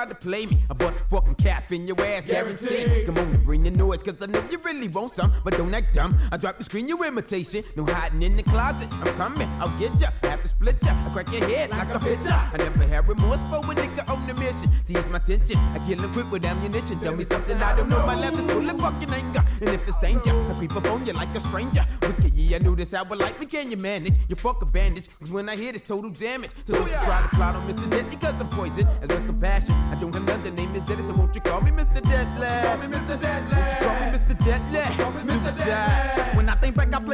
try to play me, I bust a fucking cap in your ass, guaranteed. Come on, bring the noise, cause I know you really want some, but don't act dumb. I drop the screen, you imitation. No hiding in the closet, I'm coming, I'll get ya. I have to split ya, I crack your head like a picture. I never have remorse for a nigga on the mission to ease my tension. I kill a quick with ammunition. Tell me something I don't know, my left is full of fucking anger. And if it's danger, I creep up on you like a stranger. Wicked, yeah, I knew this hour like me, can you manage? You fuck a bandage, cause when I hear this total damage. So don't you try to plot on Mr. Deadly, cause I'm poison. As with compassion, I don't have another name is Deadly, so won't you call me Mr. Deadly? Call me Mr. Deadly. Won't you call me Mr. Deadly? Call me Mr. Deadly. When I think back, I play